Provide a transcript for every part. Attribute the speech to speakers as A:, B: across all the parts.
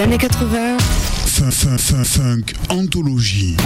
A: années 80.
B: Funk Anthologie.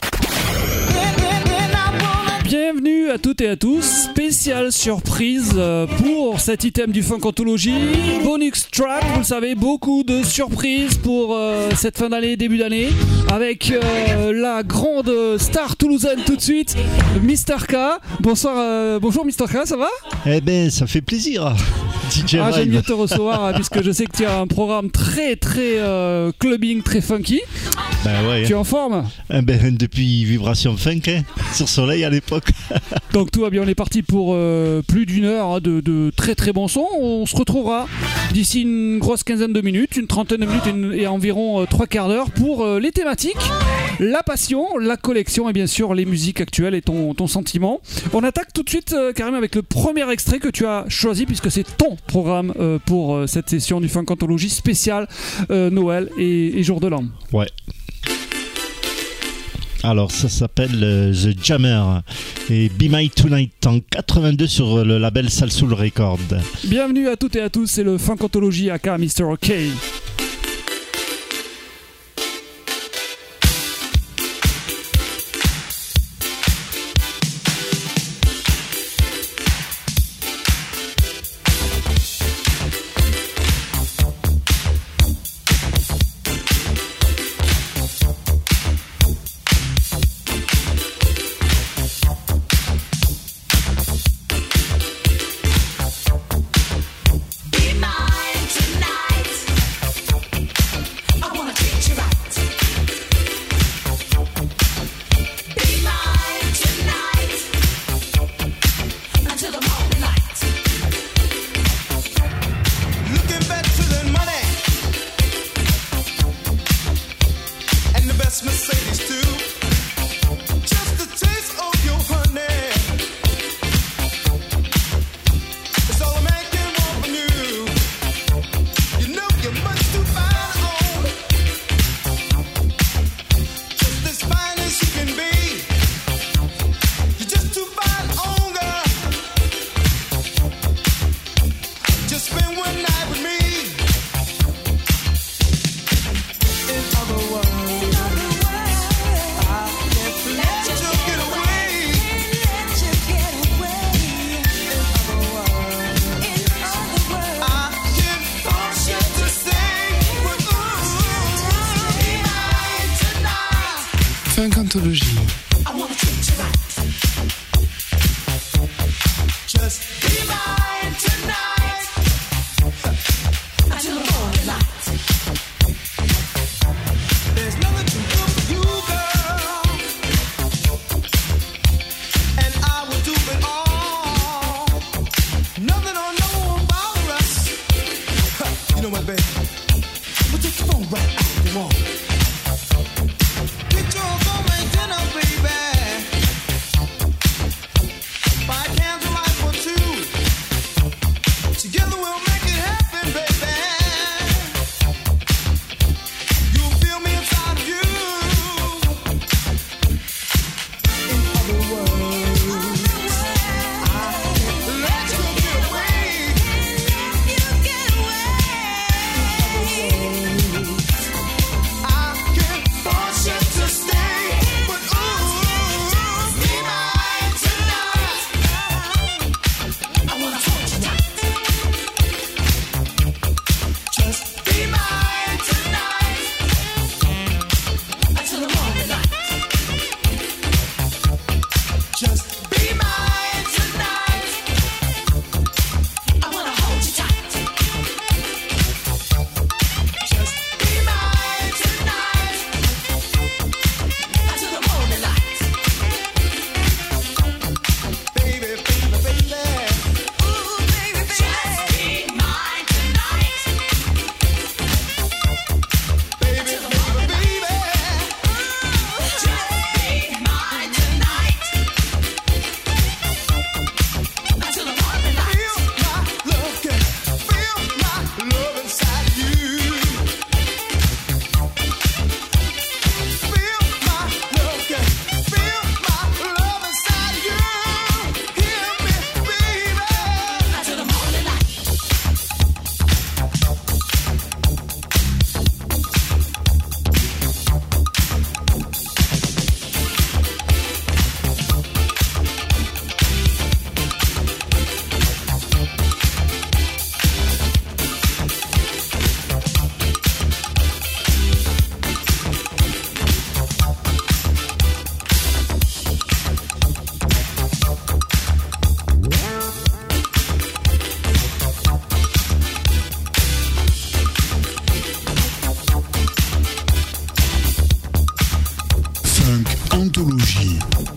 C: Bienvenue à toutes et à tous, spéciale surprise pour cet item du Funk Anthologie, bonus track, vous le savez, beaucoup de surprises pour cette fin d'année, début d'année, avec la grande star toulousaine tout de suite, Mr K. Bonsoir, bonjour Mr K, ça va ?
D: Eh ben, ça fait plaisir. DJ
C: j'aime mieux te recevoir puisque je sais que tu as un programme très clubbing, très funky.
D: Ben ouais.
C: Tu es en forme ?
D: Eh ben, depuis Vibration Funk, sur Soleil à l'époque.
C: Donc tout va bien, on est parti pour plus d'une heure de très bons sons. On se retrouvera d'ici une grosse quinzaine de minutes, une trentaine de minutes et environ 3 quarts d'heure pour les thématiques, la passion, la collection et bien sûr les musiques actuelles et ton sentiment. On attaque tout de suite carrément avec le premier extrait que tu as choisi puisque c'est ton programme pour cette session du Funk Anthologie spéciale Noël et Jour de l'An.
D: Ouais. Alors ça s'appelle The Jammer et Be My Tonight en 82 sur le label Salsoul Records.
C: Bienvenue à toutes et à tous, c'est le Funk Anthologie aka Mr. OK.
A: Funk Anthologie.
E: Put your phone right dinner, baby.
B: Funk Anthologie.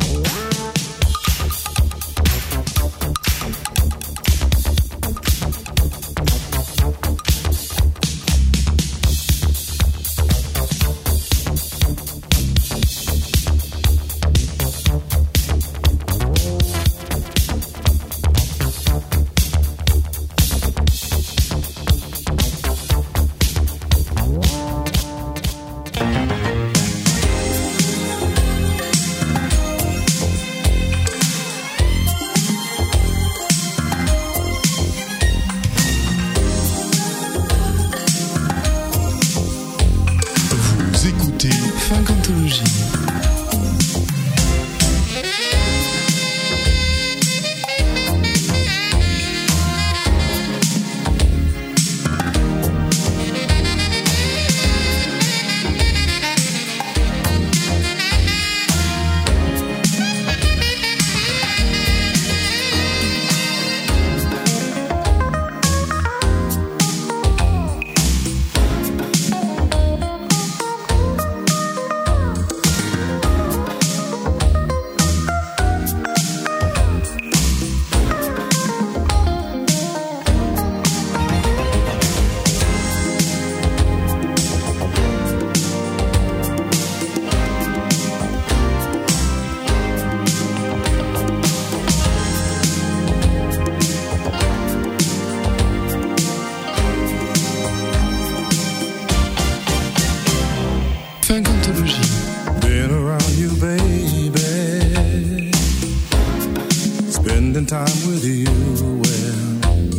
A: Funk Anthologie. Funk Anthologie.
E: Been around you, baby. Spending time with you, well,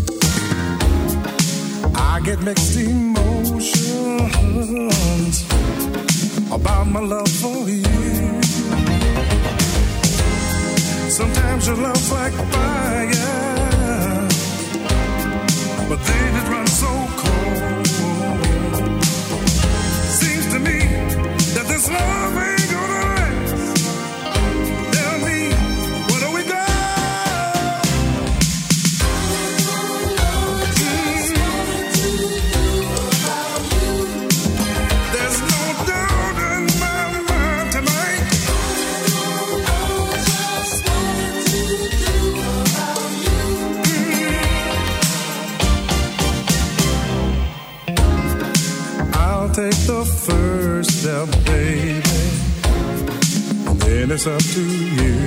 E: I get mixed emotions about my love for you. Sometimes your love's like fire, but then it runs so cold. Seems to me that this love ain't gonna last. Tell me, where do we go? There's no doubt in my mind tonight. I'll take the first step, baby, and then it's up to you.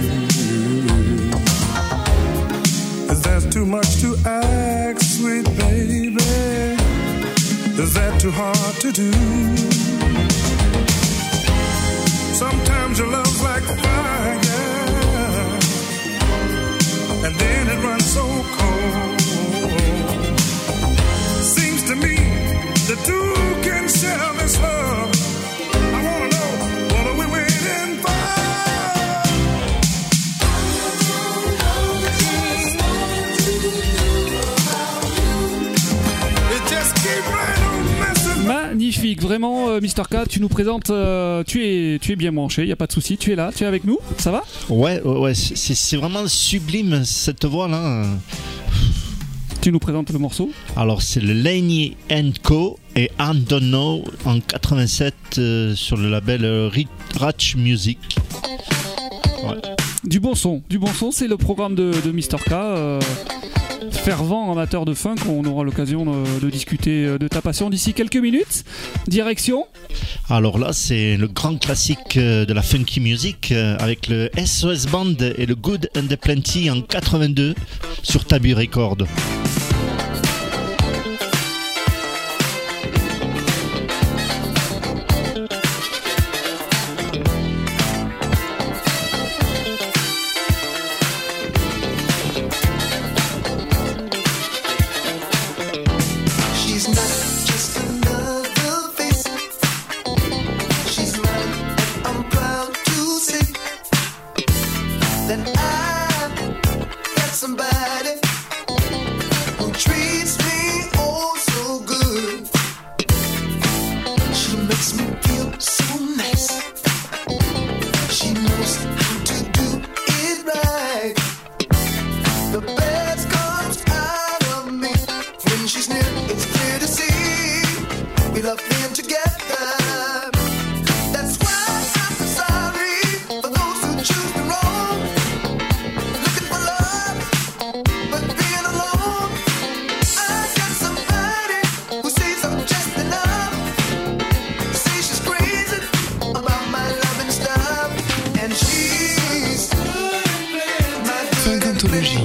E: Is that too much to ask, sweet baby? Is that too hard to do? Sometimes your love's like fire, and then it runs so cold. Seems to me the two can share this love. I wanna know, what are we waiting for? It just keep right on messing.
C: Magnifique, vraiment, Mr. K, tu nous présentes, tu es bien branché, y a pas de souci, tu es là, tu es avec nous, ça va?
D: Ouais, c'est vraiment sublime cette voix-là.
C: Tu nous présentes le morceau?
D: Alors, c'est le Laney & Co. et I Don't Know en 87 sur le label Ratch Music. Ouais.
C: Du bon son, c'est le programme de Mr. K. Fervent amateur de funk, on aura l'occasion de discuter de ta passion d'ici quelques minutes. Direction?
D: Alors là, c'est le grand classique de la funky music avec le SOS Band et le Good and the Plenty en 82 sur Tabu Records.
F: Somebody
A: Funk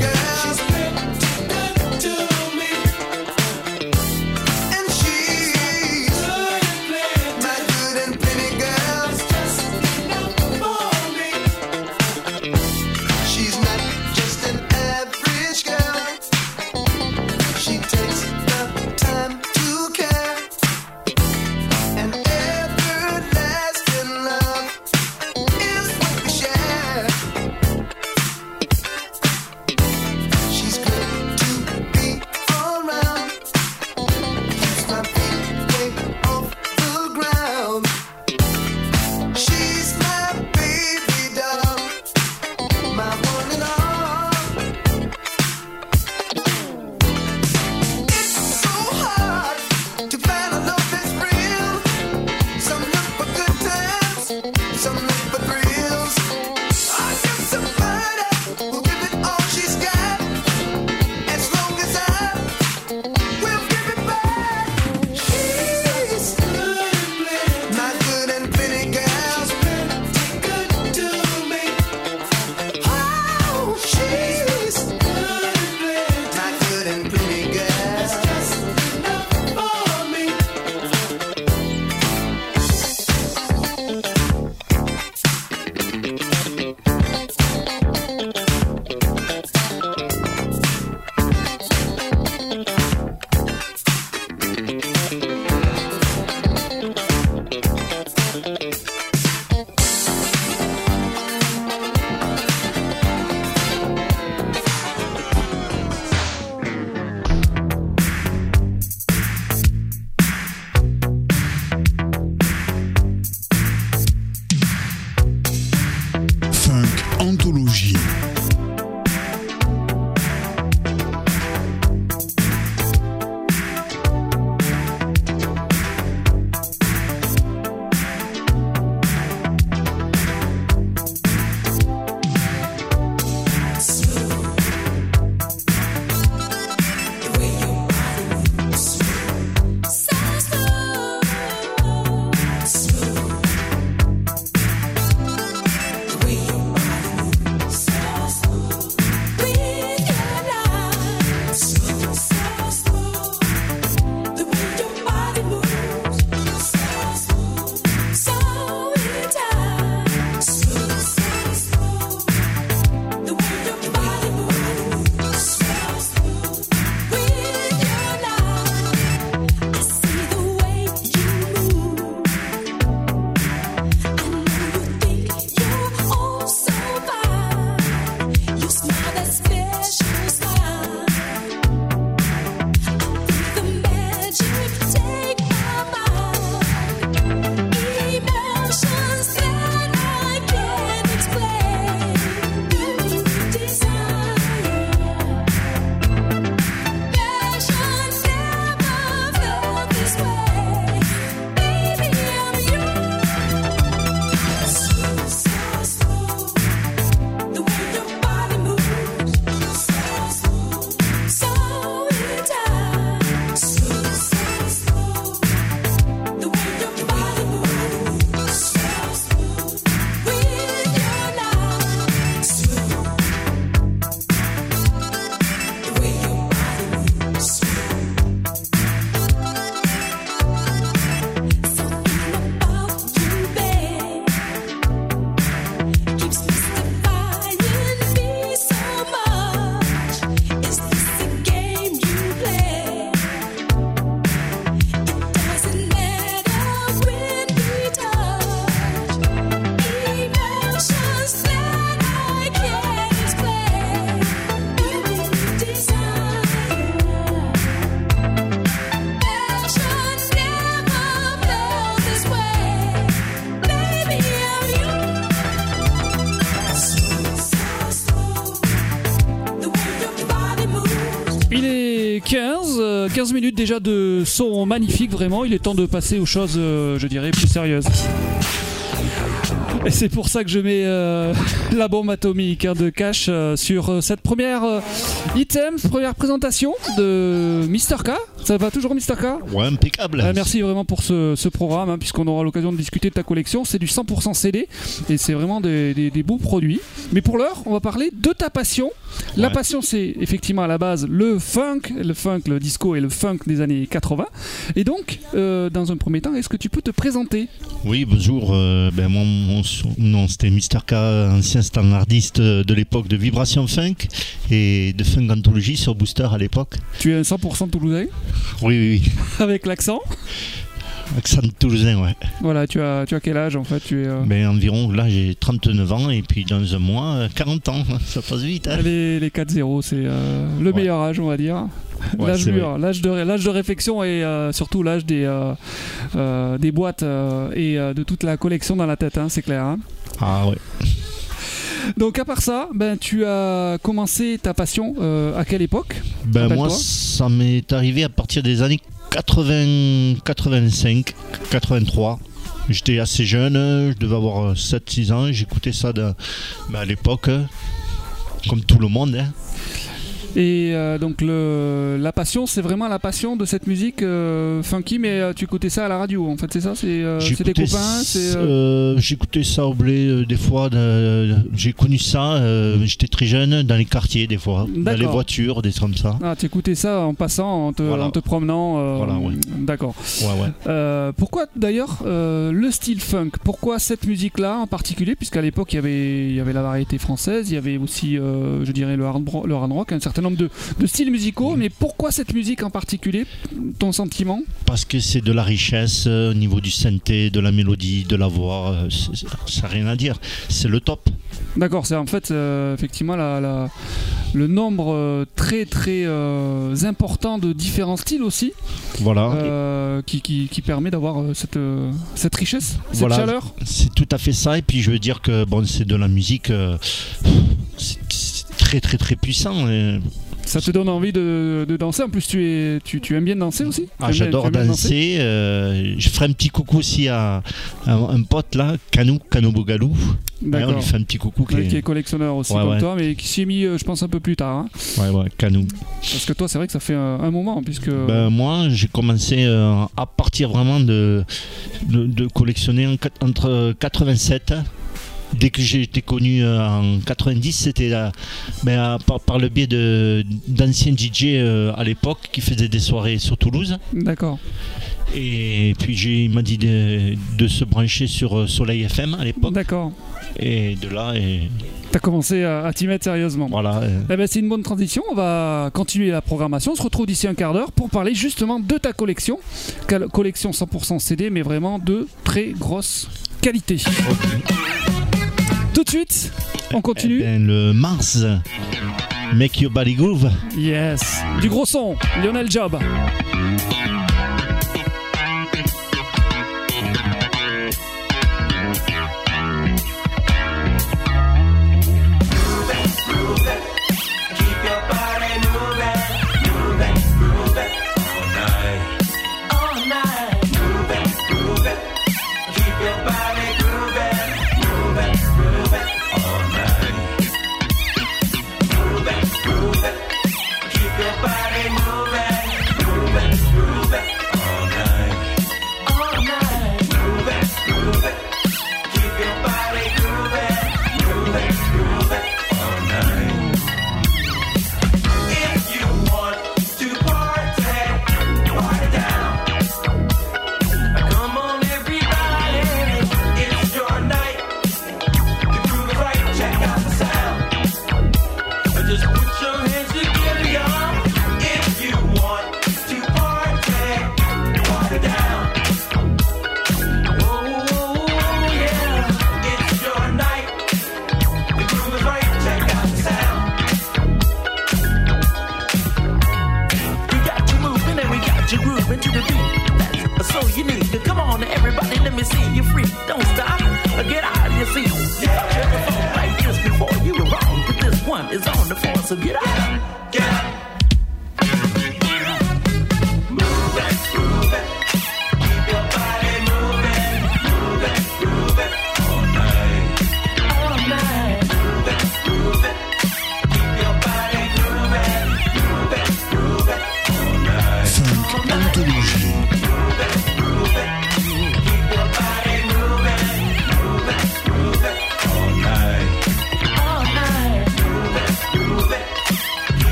A: Anthologie.
C: Il est 15 minutes déjà de son magnifique, vraiment. Il est temps de passer aux choses, je dirais, plus sérieuses. Et c'est pour ça que je mets la bombe atomique de Cash sur cette première item, première présentation de Mr. K. Ça va toujours, Mr. K?
D: Ouais, impeccable.
C: Merci vraiment pour ce programme, hein, puisqu'on aura l'occasion de discuter de ta collection. C'est du 100% CD et c'est vraiment des beaux produits. Mais pour l'heure, on va parler de ta passion. La passion, c'est effectivement à la base le funk, le disco et le funk des années 80. Et donc, dans un premier temps, est-ce que tu peux te présenter?
D: Oui, bonjour. Mon nom, c'était Mr. K, ancien standardiste de l'époque de Vibration Funk et de Funk Anthology sur Booster à l'époque.
C: Tu es un 100% toulousain?
D: Oui.
C: Avec l'accent?
D: Accent toulousain, ouais.
C: Voilà, tu as quel âge en fait?
D: Environ, là j'ai 39 ans et puis dans un mois, 40 ans. Ça passe vite. Hein.
C: Les 4-0, c'est le meilleur âge, on va dire.
D: Ouais,
C: l'âge mûr, l'âge de réflexion et surtout l'âge des boîtes et de toute la collection dans la tête, hein, c'est clair. Hein.
D: Ah ouais.
C: Donc à part ça, tu as commencé ta passion à quelle époque?
D: Moi, ça m'est arrivé à partir des années 80, 85, 83. J'étais assez jeune, je devais avoir 7-6 ans, j'écoutais ça à l'époque, comme tout le monde. Hein.
C: Et donc la passion, c'est vraiment la passion de cette musique funky, mais tu écoutais ça à la radio en fait, c'est ça? C'est tes copains?
D: J'écoutais ça au blé des fois, j'ai connu ça, j'étais très jeune, dans les quartiers des fois, dans les voitures, des trucs comme ça.
C: Ah, tu écoutais ça en passant, en te promenant
D: ouais.
C: D'accord.
D: Ouais.
C: Pourquoi d'ailleurs le style funk? Pourquoi cette musique-là en particulier? Puisqu'à l'époque, il y avait la variété française, il y avait aussi, je dirais, le hard rock, un certain nombre de styles musicaux, mais pourquoi cette musique en particulier? Ton sentiment?
D: Parce que c'est de la richesse au niveau du synthé, de la mélodie, de la voix, ça n'a rien à dire, c'est le top.
C: D'accord, c'est en fait effectivement le nombre très très important de différents styles aussi,
D: voilà,
C: qui permet d'avoir cette richesse, cette chaleur.
D: C'est tout à fait ça, et puis je veux dire que c'est de la musique, c'est très très très puissant.
C: Ça te donne envie de danser. En plus, tu aimes bien danser aussi?
D: J'adore danser. Je ferai un petit coucou aussi à un pote là, Cano Bogalou.
C: D'accord.
D: On lui fait un petit coucou.
C: Qui est collectionneur aussi comme toi, mais qui s'y est mis, je pense, un peu plus tard. Hein.
D: Ouais, Cano.
C: Parce que toi, c'est vrai que ça fait un moment. Puisque...
D: moi, j'ai commencé à partir vraiment de collectionner entre 87. Dès que j'ai été connu en 90, c'était par le biais d'anciens DJ à l'époque qui faisaient des soirées sur Toulouse.
C: D'accord.
D: Et puis il m'a dit de se brancher sur Soleil FM à l'époque.
C: D'accord.
D: Et de là...
C: T'as commencé à t'y mettre sérieusement.
D: Voilà.
C: C'est une bonne transition. On va continuer la programmation. On se retrouve d'ici un quart d'heure pour parler justement de ta collection. Collection 100% CD, mais vraiment de très grosse qualité.
D: Okay.
C: Tout de suite, on continue.
D: Le Mars, Make Your Body Groove.
C: Yes, du gros son, Lionel Job.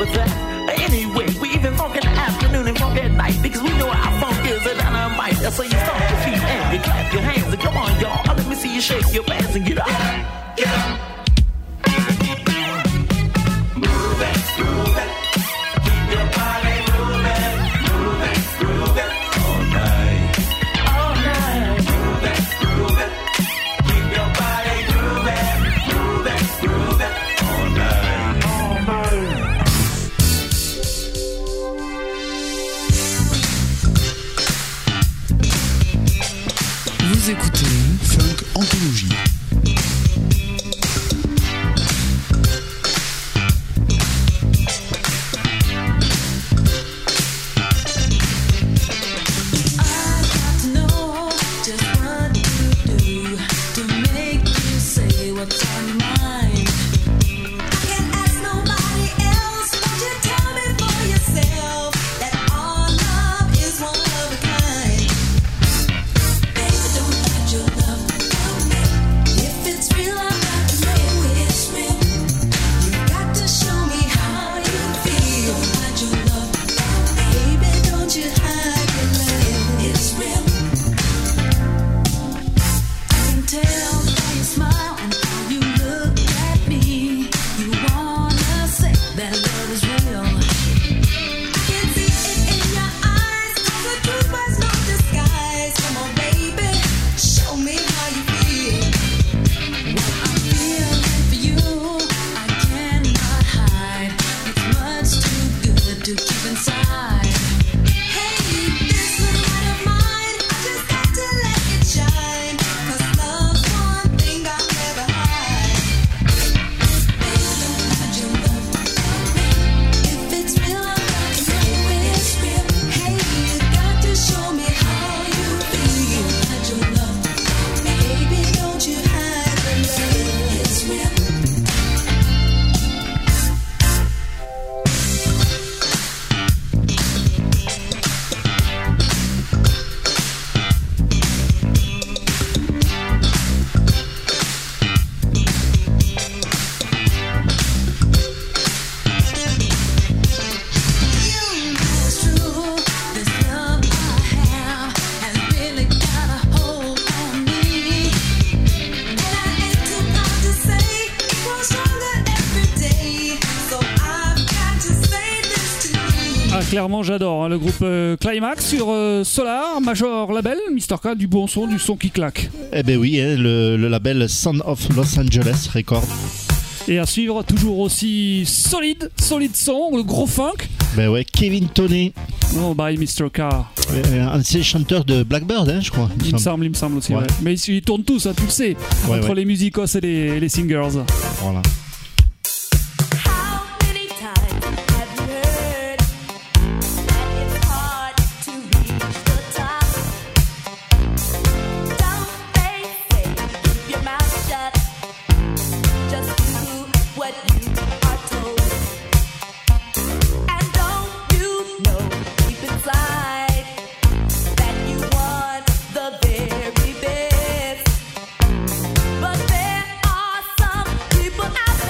F: was that? Anyway, we even funk in the afternoon and funk at night because we know our funk is a dynamite. So you stomp your feet and you clap your hands and come on, y'all. Let me see you shake your ass and get up. Get up. Move it, groove it. Keep your body moving. Move it, groove it. All night. All night. Move it, groove it. Keep your body grooving. Move it, groove it. All night. All night.
A: Vous écoutez Funk Anthologie.
C: Clairement, j'adore hein, le groupe Climax sur Solar, Major Label, Mr. K, du bon son, du son qui claque.
D: Eh ben oui, hein, le label Sound of Los Angeles Records.
C: Et à suivre, toujours aussi solide son, le gros funk.
D: Ben ouais, Kevin Toney.
C: Oh, by Mr. K.
D: Ancien chanteur de Blackbird, hein, je crois.
C: Il me semble aussi. Ouais. Ouais. Mais ils tournent tous, hein, tu le sais, ouais, entre les musicos et les singers.
D: Voilà.
G: But there are some people out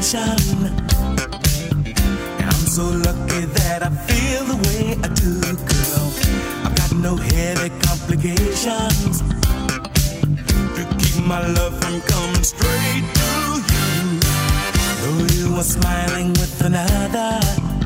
G: nation. And I'm so lucky that I feel the way I do, girl. I've got no heavy complications to keep my love from coming straight to you. Though you are smiling with another,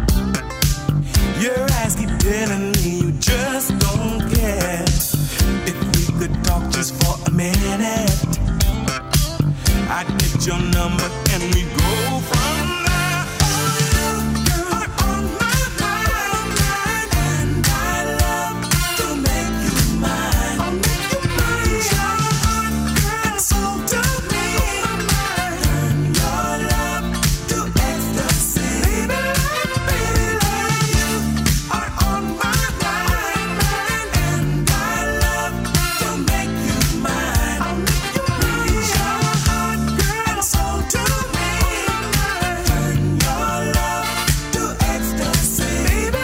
G: your eyes keep telling me you just don't care. If we could talk just for a minute, I'd get your number and we'd go from there. Oh, you're on my mind, and I love to make you mine. I'll make you mine. Your heart, girl, and soul to me. Turn your love to ecstasy. Baby, you are on my mind, and I love to make you mine. I'll make you mine. Your heart, girl, and soul to me. Turn your love to ecstasy. Baby,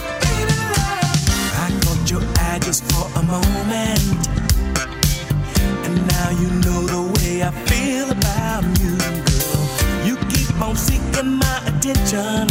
G: I caught your eye just for a moment, and now you know the way I feel about you, girl. You keep on seeking my attention.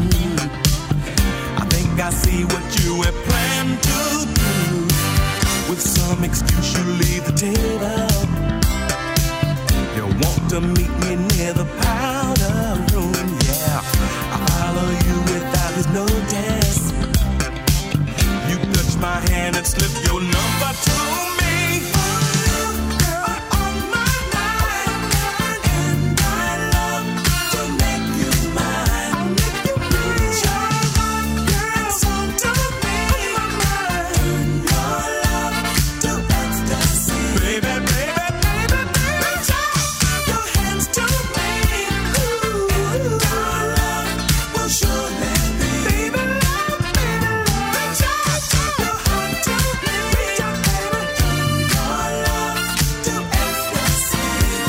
G: I think I see what you have planned to do. With some excuse you leave the table. You want to meet me near the powder room, yeah. I follow you without his notice. You touch my hand and slip your number to me. Oh, girl, on my mind, and I love to make you mine. I'll make you mine. Your heart, girl, soul to me. Turn your love to ecstasy. Baby, baby, baby, baby, your hands to me. Ooh, and our love will surely be. Baby, love, baby, love, your heart to me. Turn your love to ecstasy.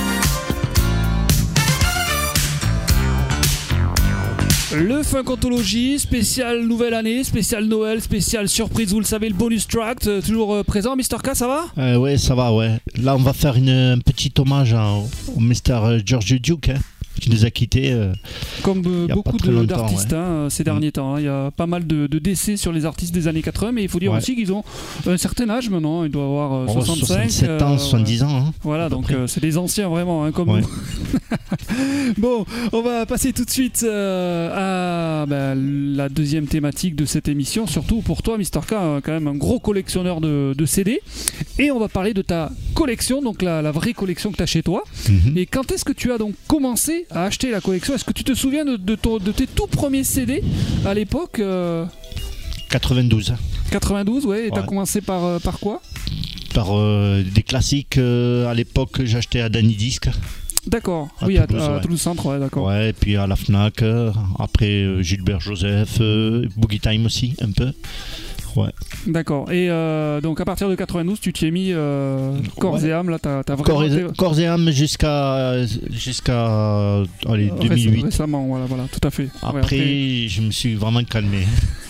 C: Le Funk Anthologie, spécial nouvelle année, spécial Noël, spécial surprise, vous le savez, le bonus track, toujours présent. Mr. K, ça va?
D: Ouais, ça va, ouais. Là, on va faire un petit hommage au Mr. George Duke, hein, qui nous a quittés.
C: Comme
D: y a
C: beaucoup
D: pas très longtemps,
C: d'artistes ces derniers temps. Il y a pas mal de décès sur les artistes des années 80, mais il faut dire
D: Ouais.
C: aussi qu'ils ont un certain âge maintenant. Ils doivent avoir 65,
D: 67 ans, 70 ans. Hein,
C: Voilà,
D: à peu
C: donc
D: près.
C: c'est des anciens vraiment, hein, comme
D: Ouais.
C: nous. Bon, on va passer tout de suite à la deuxième thématique de cette émission, surtout pour toi, Mr. K, quand même un gros collectionneur de CD. Et on va parler de ta collection, donc la vraie collection que tu as chez toi.
D: Mhm.
C: Et quand est-ce que tu as donc commencé à acheter la collection? Est-ce que tu te souviens de tes tout premiers CD à l'époque
D: 92.
C: 92, ouais, et tu as
D: Ouais.
C: commencé par quoi?
D: Par des classiques. À l'époque, j'achetais à Danny Disc.
C: D'accord,
D: À
C: oui,
D: Toulouse,
C: à
D: ouais.
C: Toulouse Centre, ouais, d'accord.
D: Ouais, et puis à la Fnac. Après, Gilbert Joseph. Boogie Time aussi, un peu. Ouais.
C: D'accord. Et donc à partir de 92, tu t'y es mis corps et âme. Là, t'as vraiment
D: Corps et âme jusqu'à allez, 2008.
C: récemment. Voilà, tout à fait. Ouais,
D: Après, je me suis vraiment calmé.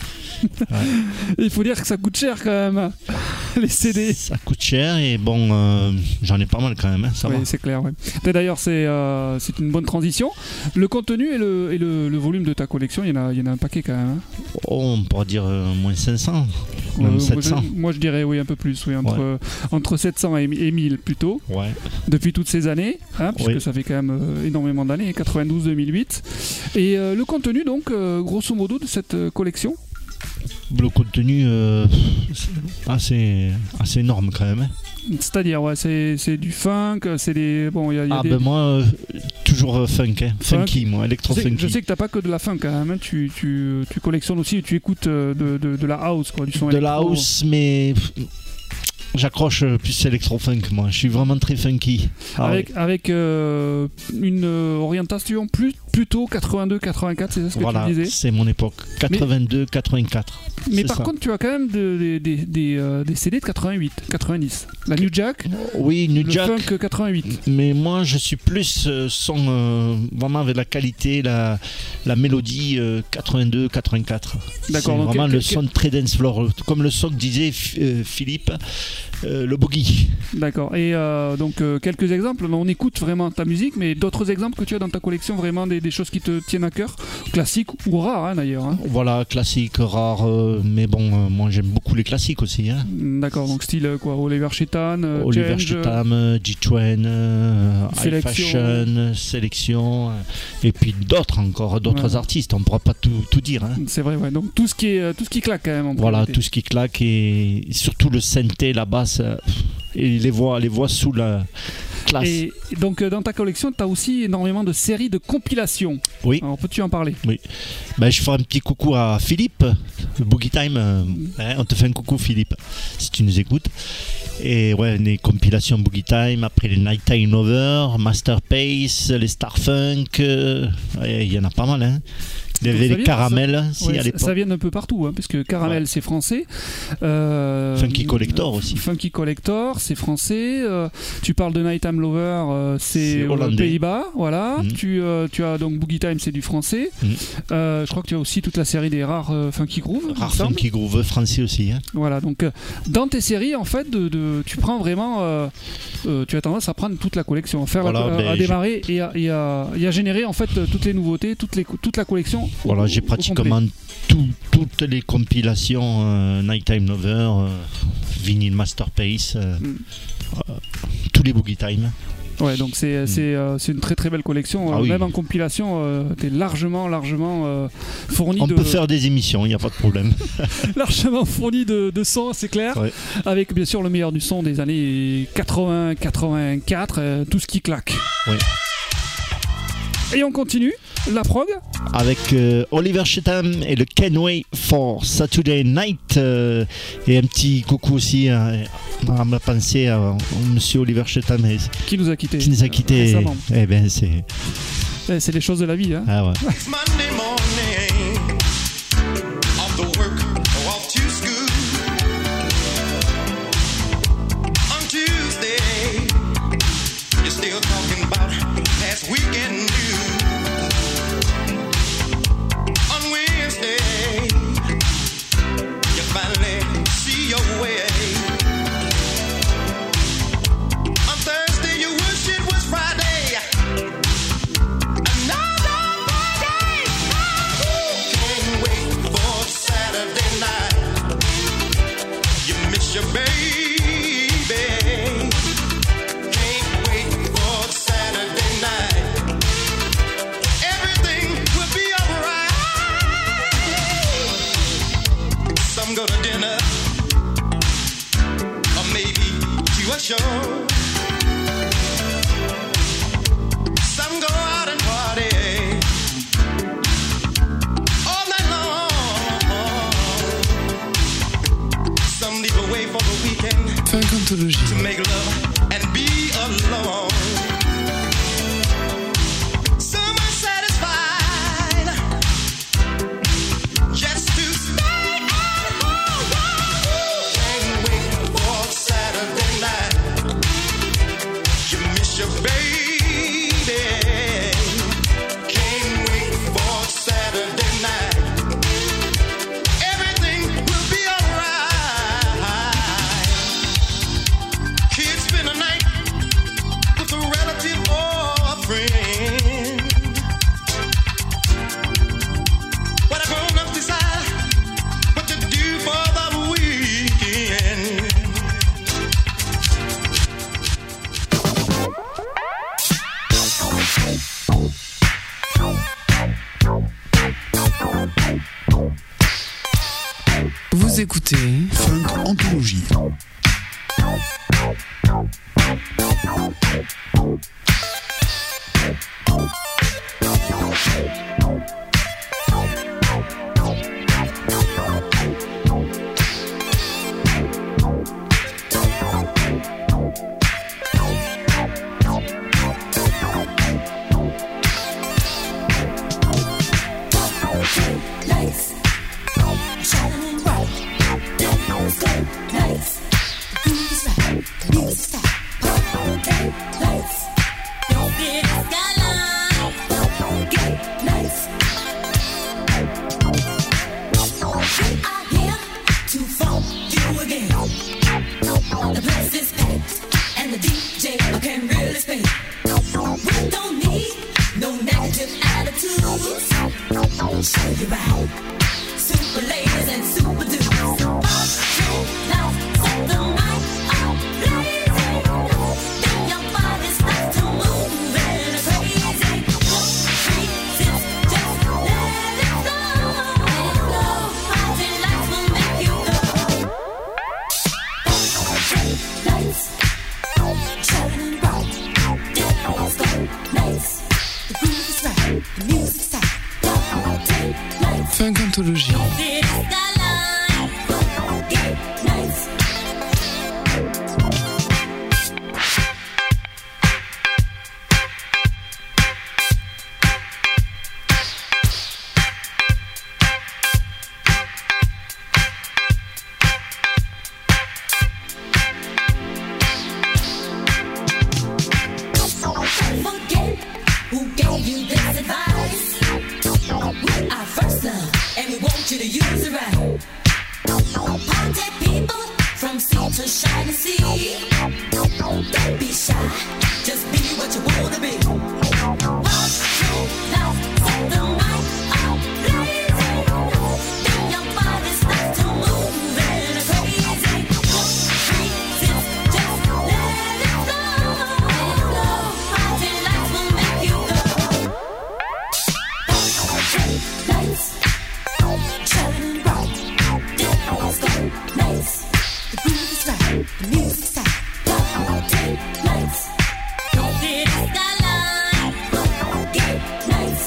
C: il faut dire que ça coûte cher quand même, les CD.
D: Ça coûte cher et bon, j'en ai pas mal quand même. Hein, ça
C: Oui,
D: va.
C: c'est clair. Ouais. Et d'ailleurs, c'est une bonne transition. Le contenu et le volume de ta collection, il y en a un paquet quand même. Hein.
D: Oh, on pourrait dire moins 500, même 700.
C: Moi, je dirais oui, un peu plus. Oui, entre 700 et 1000 plutôt.
D: Ouais.
C: Depuis toutes ces années, hein, puisque
D: Oui.
C: ça fait quand même énormément d'années, 92-2008. Et le contenu, donc, grosso modo, de cette collection?
D: Le contenu, c'est assez énorme quand même. Hein.
C: C'est-à-dire, ouais, c'est du funk, c'est des... Bon, il y a des...
D: Ben moi, toujours funk, hein. Funky, moi,
C: Je
D: électro-funky.
C: sais que t'as pas que de la funk quand même, hein. Tu collectionnes aussi, tu écoutes de la house, quoi, du son
D: De la
C: électro.
D: house, mais j'accroche plus électro-funk, moi. Je suis vraiment très funky.
C: Avec une orientation plutôt 82-84, c'est ça ce que
D: Voilà,
C: tu disais.
D: c'est mon époque. 82-84.
C: Mais
D: c'est
C: par
D: ça.
C: contre, tu as quand même des CD de 88, 90. La New Jack,
D: Oui, New
C: le
D: Jack.
C: funk 88.
D: Mais moi, je suis plus son vraiment avec la qualité, la mélodie 82-84.
C: D'accord,
D: C'est
C: donc
D: vraiment
C: quel-
D: le son très dance floor. Comme le son que disait Philippe, le boogie.
C: D'accord. Et donc quelques exemples. On écoute vraiment ta musique, mais d'autres exemples que tu as dans ta collection, vraiment des choses qui te tiennent à cœur, classiques ou rares hein, d'ailleurs. Hein.
D: Voilà, classique, rare, mais bon, moi j'aime beaucoup les classiques aussi. Hein.
C: D'accord, donc style quoi, Oliver Chetan,
D: Oliver
C: Change,
D: Chetam, G-Train, High Fashion, Sélection, et puis d'autres encore, d'autres artistes. On ne pourra pas tout dire. Hein.
C: C'est vrai, ouais. Donc tout ce qui claque quand même. En
D: voilà,
C: priorité.
D: tout ce qui claque et surtout le synthé, la basse et les voix sous la classe.
C: Et donc dans ta collection, tu as aussi énormément de séries de compilations.
D: Oui.
C: Alors peux-tu en parler?
D: Oui. Ben, je ferai un petit coucou à Philippe, Boogie Time. On te fait un coucou Philippe, si tu nous écoutes. Et ouais, les compilations Boogie Time, après les Night Time Over, Master Pace, les Star Funk, il y en a pas mal. Hein. Il y avait les Caramel, à l'époque.
C: Ça vient d'un peu partout, hein, parce que Caramel c'est français.
D: Funky Collector aussi.
C: Funky Collector, c'est français. Tu parles de Night Time Lover, c'est aux Pays-Bas, voilà. Tu as donc Boogie Time, c'est du français. Je crois que tu as aussi toute la série des rares Funky Groove.
D: Rares Funky Groove français aussi. Hein.
C: Voilà, donc dans tes séries, en fait, tu prends vraiment, tu as tendance à prendre toute la collection, à démarrer et à générer en fait toutes les nouveautés, toute la collection.
D: Voilà, j'ai pratiquement toutes les compilations Nighttime Lover, Vinyl Master Pace, tous les Boogie Time.
C: Ouais, donc c'est une très très belle collection. Même en compilation, t'es largement fourni.
D: On peut faire des émissions, il n'y a pas de problème.
C: Largement fourni de sons, c'est clair. Ouais. Avec bien sûr le meilleur du son des années 80-84, tout ce qui claque.
D: Oui.
C: Et on continue la prog
D: avec Oliver Chetam et le Can't Wait for Saturday Night et un petit coucou aussi à ma pensée à monsieur Oliver Chetam
C: qui nous a quittés
D: récemment. Eh ben c'est
C: les choses de la vie hein.
D: Ah ouais.
A: To
G: make love and be alone. Some are satisfied just to stay at home. Can't wait for Saturday night. You miss your baby. Can't wait for Saturday night. Everything will be alright. Spend a night with a relative or a friend. What a grown-up decide what to do for the weekend.
A: Vous écoutez Funk Anthologie.
H: Nice, shining bright, nice, nice. The groove is right, the music's tight. show you right. Super ladies and super dudes. Pop, chill, now, set the night ablaze. Then your body starts to move and crazy. 3 sips, just let it flow. Party lights will make you go. Lights, shining bright. Dance go nice. The groove is right, the music's tight. Lights.
A: Funk Anthologie.
H: It's the line. Get nice. Forget who gave you this advice. We are first love, and we want you to use it right. Party people from sea to shining sea. Don't be shy, just be what you wanna be. Pop, chill, now, set the night ablaze. Then your body starts to move and crazy. 3 sips, just let it flow. Party lights will make you go. Lights, shining bright. Dance go nice. The groove is right, the music's tight. Lights, it's the line. Get nice.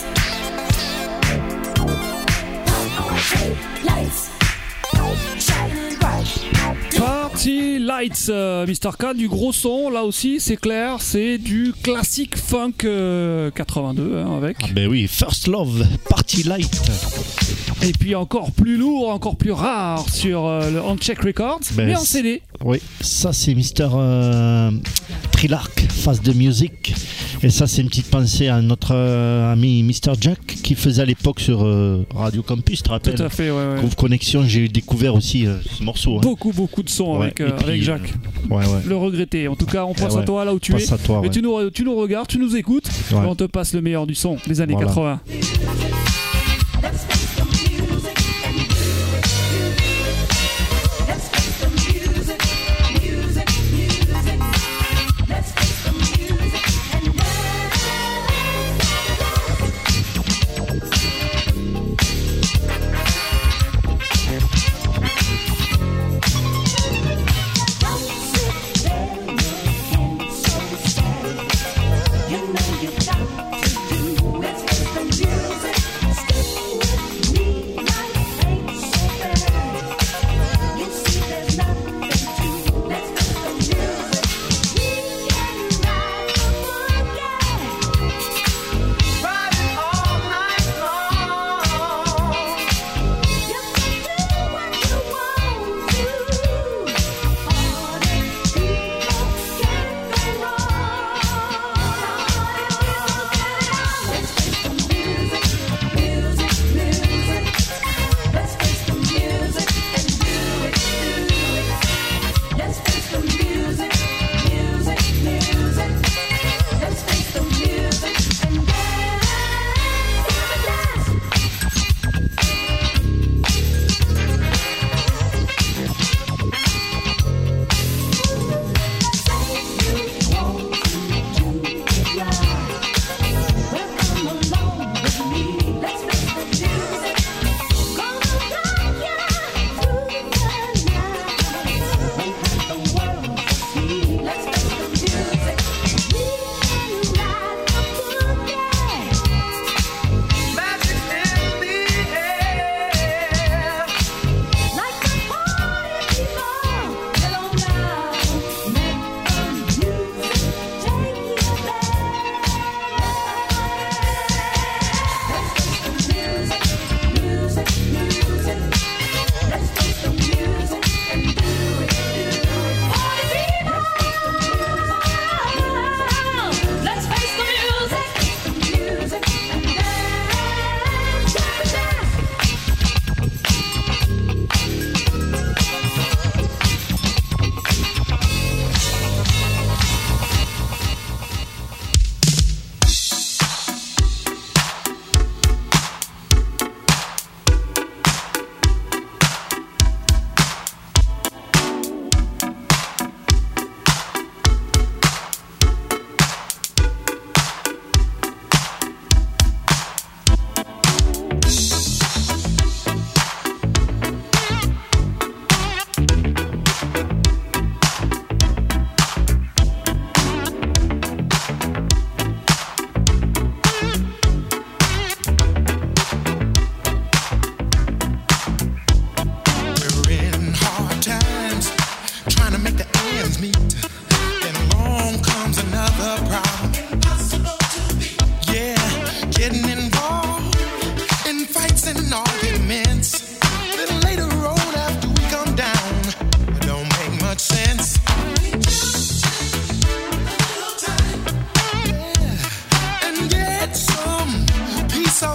H: Lights, shining bright.
C: Party Lights, Mr. K, du gros son, là aussi, c'est clair, c'est du classique funk 82 hein, avec.
D: Ah ben oui, First Love, Party Light.
C: Et puis encore plus lourd, encore plus rare sur le On Check Records,
D: Ben,
C: mais en CD.
D: Oui, ça c'est Mr. Trilark, Face de Music. Et ça c'est une petite pensée à notre ami Mr. Jack qui faisait à l'époque sur Radio Campus, tu te rappelles?
C: Tout à fait, ouais.
D: Groove Connection, j'ai découvert aussi ce morceau. Hein.
C: Beaucoup de sons
D: Ouais,
C: avec,
D: et puis,
C: avec Jacques.
D: Ouais.
C: Le regretter. En tout cas, on pense
D: ouais.
C: à toi là où tu
D: Pense
C: es.
D: à toi,
C: Mais
D: ouais.
C: tu nous regardes, tu nous écoutes.
D: Ouais.
C: Et on te passe le meilleur du son des années
D: Voilà.
C: 80.
H: You know you got to do. Let's face the music.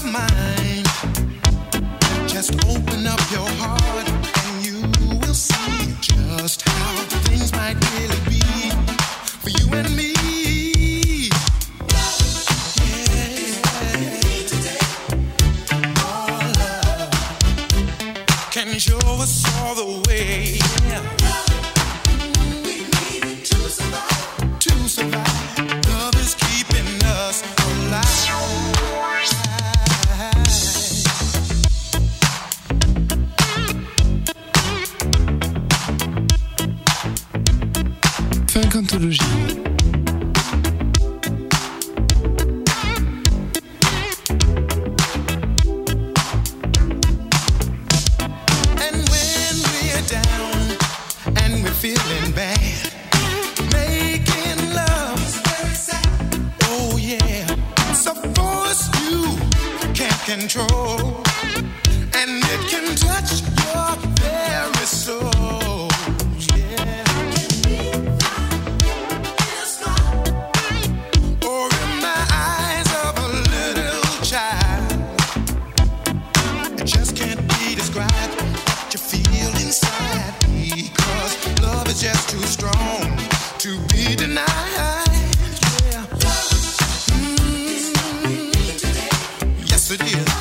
E: mind. Just open up your heart and you will see just how things might really be for you and me. Can show us all the way. We need it to survive. To survive. Love is keeping us alive.
A: Funk Anthologie.
E: Feeling bad, making love, oh yeah, it's a force you can't control, and it can touch your very soul, yeah. Or in the eyes of a little child, it just can't be described what you feel inside, because love is just too strong to be denied. Yeah. Yes, it is.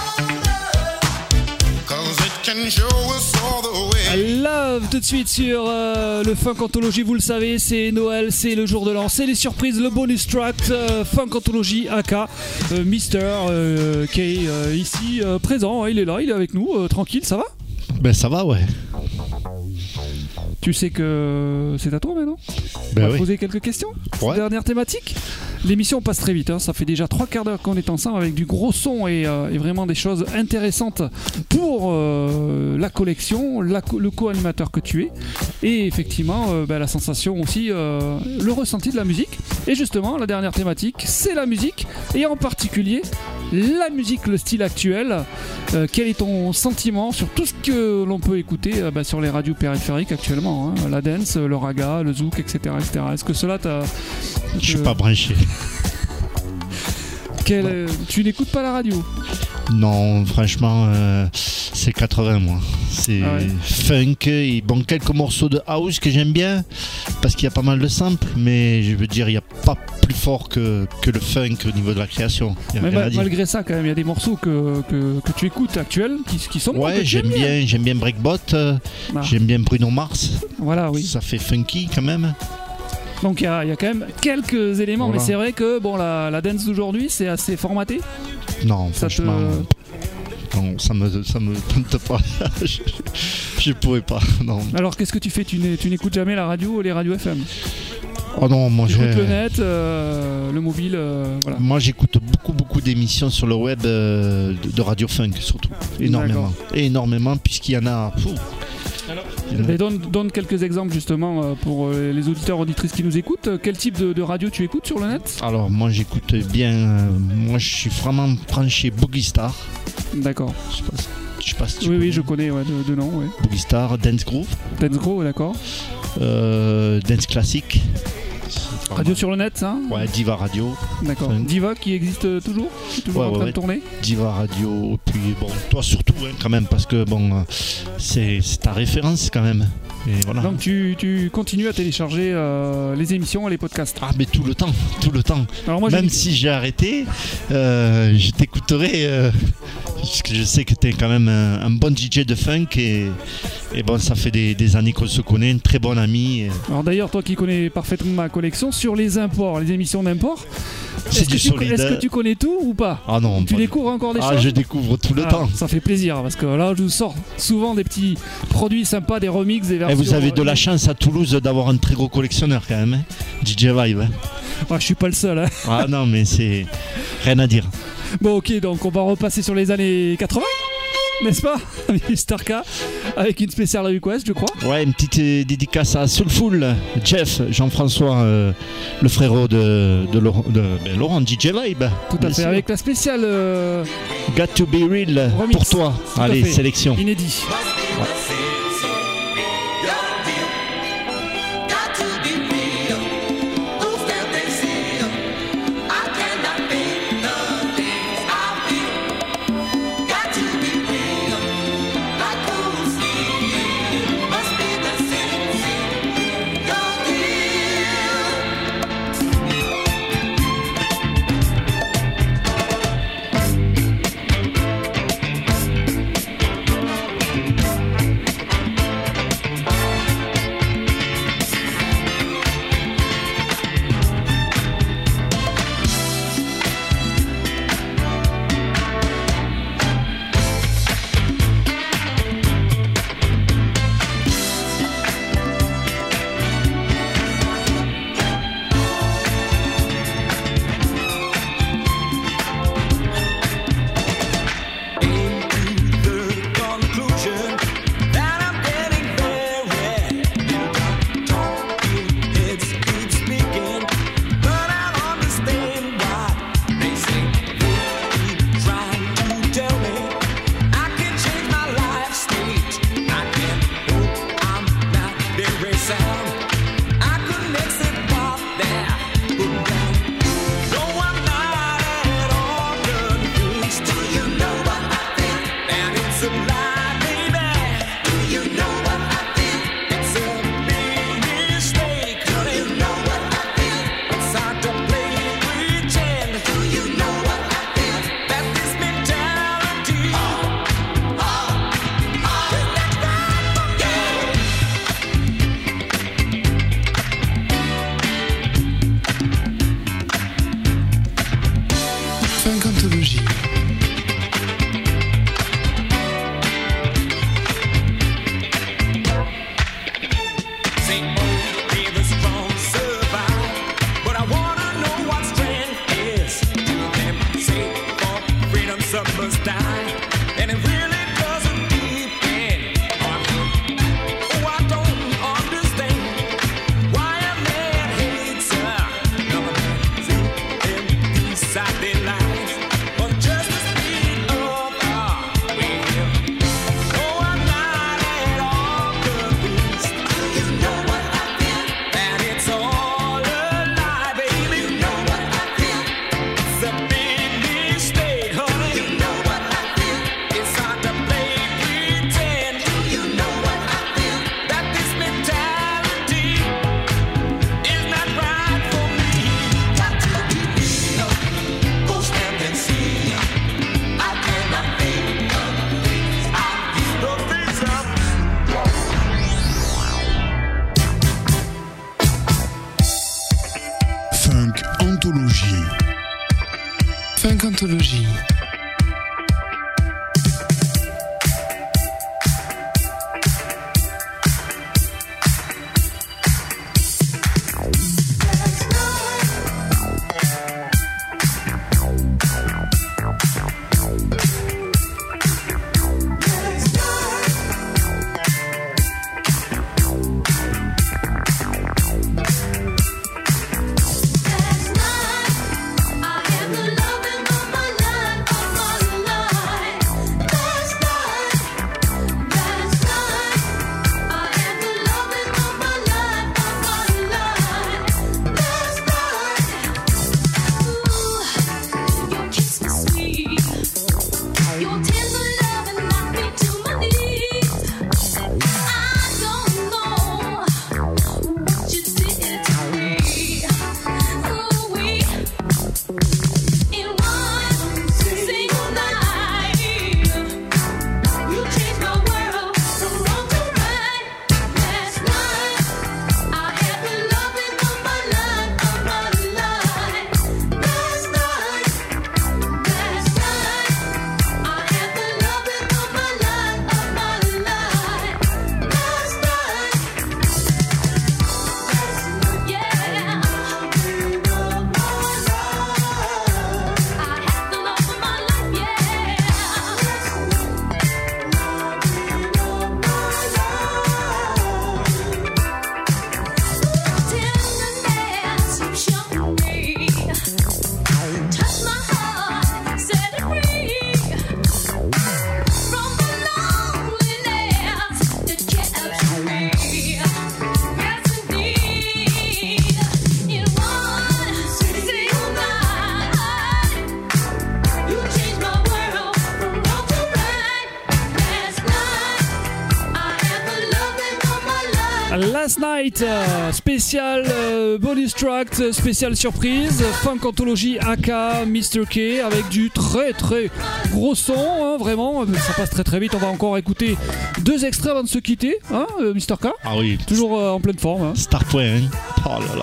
E: 'Cause it can show us all the way.
C: Love tout de suite sur le Funk Anthologie, vous le savez, c'est Noël, c'est le jour de l'an, c'est les surprises, le bonus track Funk Anthologie AK Mister qui est ici présent, il est là, il est avec nous, tranquille, ça va?
D: Ben ça va, ouais.
C: Tu sais que c'est à toi maintenant.
D: Ben
C: On va
D: oui.
C: poser quelques questions.
D: Ouais.
C: Dernière thématique. L'émission passe très vite, hein. Ça fait déjà 3/4 d'heure qu'on est ensemble avec du gros son et vraiment des choses intéressantes pour la collection, le co-animateur que tu es et effectivement la sensation aussi, le ressenti de la musique. Et justement la dernière thématique c'est la musique et en particulier la musique, le style actuel. Quel est ton sentiment sur tout ce que l'on peut écouter sur les radios périphériques actuellement, hein, la dance, le raga, le zouk, etc. Est-ce que cela t'a...
D: Je suis pas branché.
C: Tu n'écoutes pas la radio?
D: Non, franchement, c'est 80 moi. C'est funk et bon, quelques morceaux de house que j'aime bien parce qu'il y a pas mal de samples, mais je veux dire, il n'y a pas plus fort que le funk au niveau de la création.
C: Mais malgré ça, quand même, il y a des morceaux que tu écoutes actuels qui sont bons.
D: Ouais, j'aime bien Breakbot, j'aime bien Bruno Mars.
C: Voilà, oui.
D: Ça fait funky quand même.
C: Donc il y a quand même quelques éléments,
D: voilà.
C: Mais c'est vrai que bon, la dance d'aujourd'hui, c'est assez formaté.
D: Non, franchement. Non, ça me tente pas. je pourrais pas. Non.
C: Alors qu'est-ce que tu fais? Tu n'écoutes jamais la radio ou les radios FM?
D: Oh non, moi
C: j'écoute le net, le mobile, voilà.
D: Moi j'écoute beaucoup d'émissions sur le web de radio funk surtout. Énormément puisqu'il y en a.
C: Mais donne quelques exemples justement pour les auditeurs auditrices qui nous écoutent. Quel type de radio tu écoutes sur le net?
D: Alors moi j'écoute bien. Moi je suis vraiment branché Boogie Star.
C: D'accord.
D: Je sais pas si tu
C: oui,
D: connais.
C: Oui, je connais de nom. Ouais.
D: Boogie Star, Dance Groove.
C: Dance Groove, d'accord.
D: Dance classique.
C: Radio sur le net, ça?
D: Ouais, Diva Radio.
C: D'accord. Diva qui existe toujours? Qui est toujours en train de tourner? Diva
D: Radio, puis bon, toi surtout quand même, parce que bon, c'est ta référence quand même. Et voilà.
C: Donc tu continues à télécharger les émissions et les podcasts?
D: Ah mais tout le temps. Alors moi, même si j'ai arrêté, je t'écouterai, parce que je sais que t'es quand même un bon DJ de funk et bon, ça fait des années qu'on se connaît, une très bonne amie.
C: Alors d'ailleurs, toi qui connais parfaitement ma collection, sur les imports, les émissions d'import, est-ce que tu connais tout ou pas?
D: Ah non.
C: Tu découvres encore des choses?
D: Ah, je découvre tout le temps.
C: Ça fait plaisir parce que là, je vous sors souvent des petits produits sympas, des remixes, des versions.
D: Et vous avez de la chance à Toulouse d'avoir un très gros collectionneur quand même, hein, DJ Vibe. Hein.
C: Ouais, je suis pas le seul. Hein.
D: Ah non, mais c'est rien à dire.
C: Bon, ok, donc on va repasser sur les années 80. N'est-ce pas, Mr. K, avec une spéciale request, je crois.
D: Ouais, une petite dédicace à Soulful, Jeff, Jean-François, le frérot de Laurent, DJ Vibe.
C: Tout à fait, avec la spéciale
D: Got to be real remix. Pour toi.
C: Tout
D: allez, sélection.
C: Inédit. Ouais.
A: Anthologie.
B: Funk Anthologie.
A: Funk Anthologie.
C: Last Night, spécial bonus track, spécial surprise, Funk Anthologie aka Mr. K avec du très très gros son, hein, vraiment, ça passe très très vite. On va encore écouter 2 extraits avant de se quitter, hein, Mr. K.
D: Ah oui.
C: Toujours en pleine forme. Hein.
D: Starpoint, hein. Oh là là.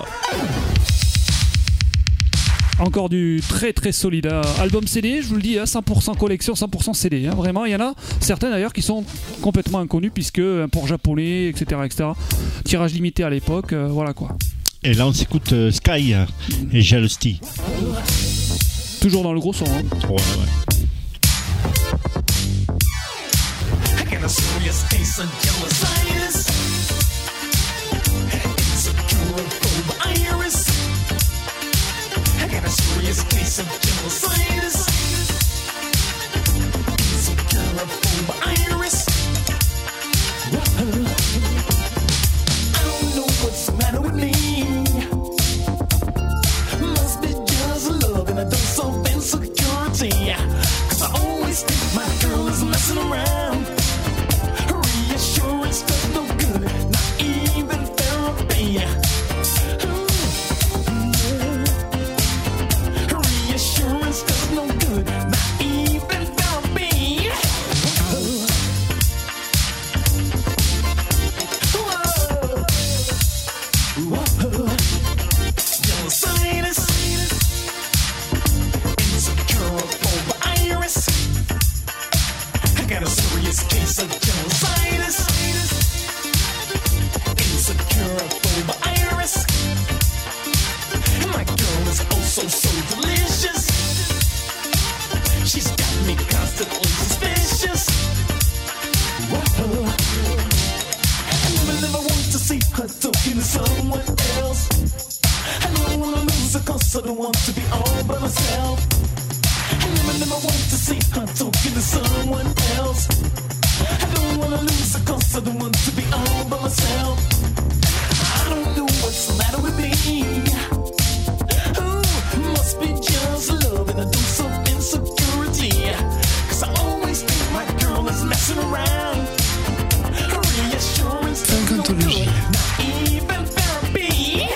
C: Encore du très très solide. Album CD, je vous le dis, 100% collection, 100% CD. Hein, vraiment, il y en a certains d'ailleurs qui sont complètement inconnus puisque import japonais, etc. etc. Tirage limité à l'époque, voilà quoi.
D: Et là on s'écoute Sky et Jealousy.
C: Toujours dans le gros son. Hein.
D: Ouais, ouais.
G: I got a serious case of jealous iris. I got a serious case of jealous iris. I don't know what's the matter with me. Must be just love and a dose of insecurity. 'Cause I always think my girl is messing around. Reassurance does no good, not even therapy. Reassurance does constantly suspicious. Whoa. I never want to see her talking to someone else. I don't wanna lose her 'cause I don't want to be all by myself. I never want to see her talking to someone else. I don't wanna lose her 'cause I don't want to be all by myself. I don't know what's the matter with me. Ooh, must be just love and a dose of insecurity. 'Cause I always think my girl is messing around. Reassurance,
A: Funkantologie.
G: not even therapy.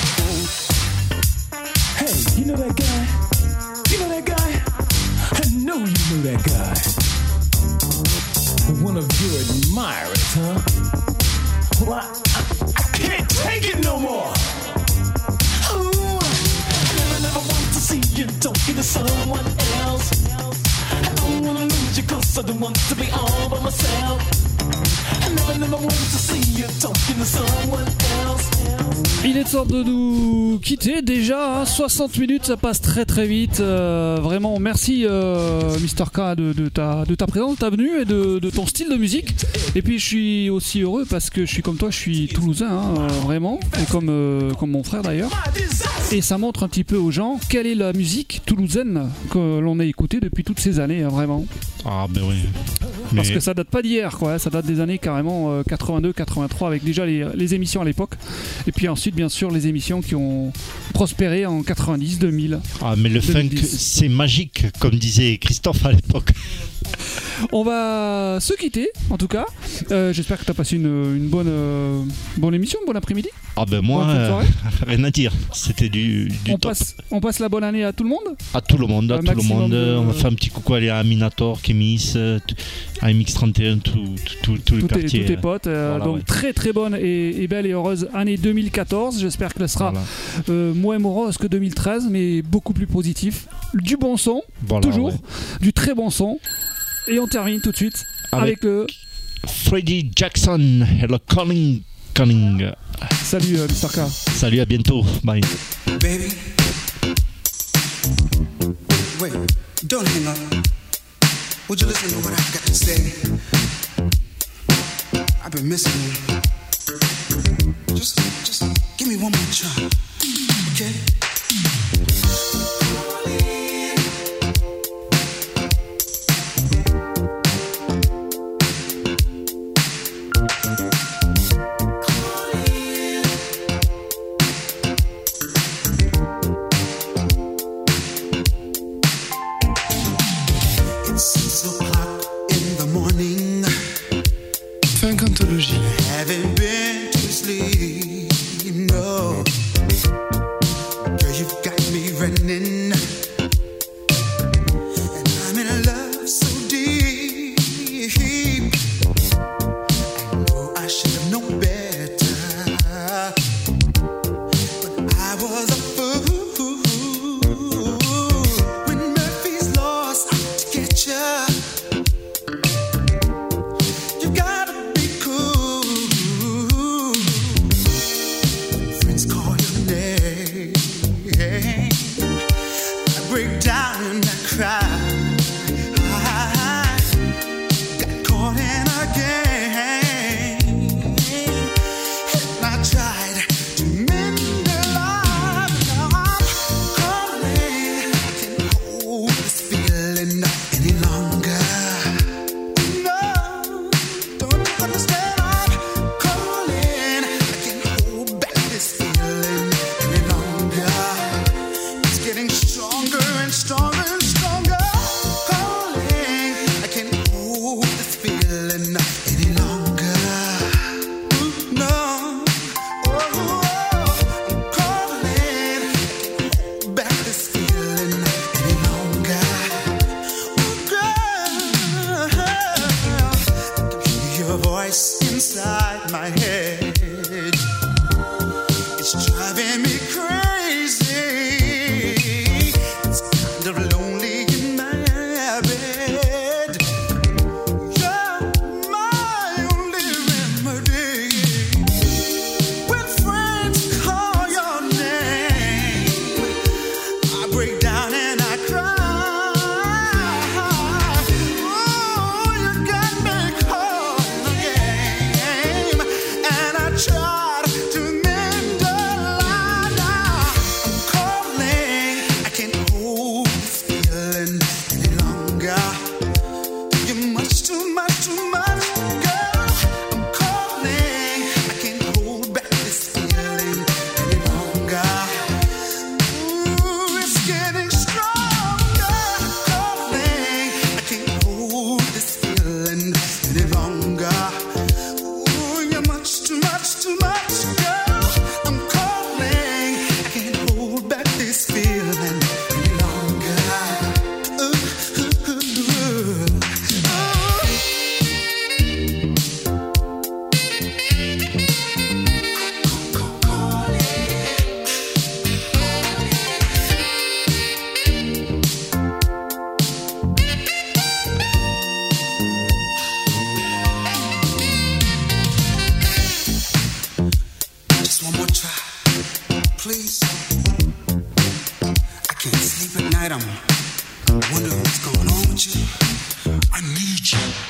G: Hey, you know that guy? You know that guy? I know you know that guy. One of your admirers, huh? Well, I can't take it no more. Ooh, I never want to see you talking to someone else. I don't wanna lose you 'cause I don't want to be all by myself. I never want to see you talking to someone else.
C: Il est temps de nous quitter déjà, hein. 60 minutes, ça passe très très vite. Vraiment, merci Mr. K de ta présence, de ta venue et de ton style de musique. Et puis je suis aussi heureux parce que je suis comme toi, je suis toulousain, hein, vraiment, et comme mon frère d'ailleurs. Et ça montre un petit peu aux gens quelle est la musique toulousaine que l'on a écoutée depuis toutes ces années, hein, vraiment.
D: Ah ben oui.
C: Parce que ça date pas d'hier, quoi. Ça date des années carrément 82, 83, avec déjà les émissions à l'époque. Et puis ensuite, bien sûr, les émissions qui ont prospéré en 90, 2000.
D: Ah, mais le
C: 2010.
D: funk, c'est magique, comme disait Christophe à l'époque.
C: On va se quitter, en tout cas. J'espère que tu as passé une bonne émission, bon après-midi.
D: Ah ben moi,
C: Bonne soirée.
D: rien à dire. C'était du top.
C: On passe la bonne année à tout le monde.
D: À tout le monde,
C: Un maximum de-
D: On va faire un petit coucou aller à Minator, Kémis, à MX31, tous les quartiers.
C: Tous tes potes.
D: Voilà,
C: Donc
D: ouais.
C: très très bonne et belle et heureuse année 2014. J'espère que ce sera
D: Voilà.
C: moins morose que 2013, mais beaucoup plus positif. Du bon son,
D: Voilà,
C: toujours.
D: ouais.
C: Du très bon son. Et on termine tout de suite avec le...
D: Freddie Jackson et le Calling.
C: Salut Mr. K.
D: Salut, à bientôt. Bye.
E: Baby, wait, don't hang up. Would you listen to what I've got to say? I've been missing you. Just give me one more try, okay? It's 6 o'clock in the morning.
A: Funkantologie.
E: Haven't been to sleep, no. Girl, you've got me running. And I'm in love so deep. I know I should have known better. But I was a fool. When Murphy's Law's out to get ya. You gotta be cool. Friends call your name. I break down and I cry. I got caught in a game. And I tried to mend their life. Now I'm calling. I can't hold this feeling any longer. No, don't you understand? I'm calling. I can't hold back this feeling any longer. It's getting stronger and stronger and stronger. Calling. I can't hold this feeling any longer. Ooh, no. Oh, I'm calling. I can't hold back this feeling any longer. Girl, I can hear your voice inside my head. It's driving me crazy. It's kind of Just one more try, please. I can't sleep at night. I'm wondering what's going on with you. I need you.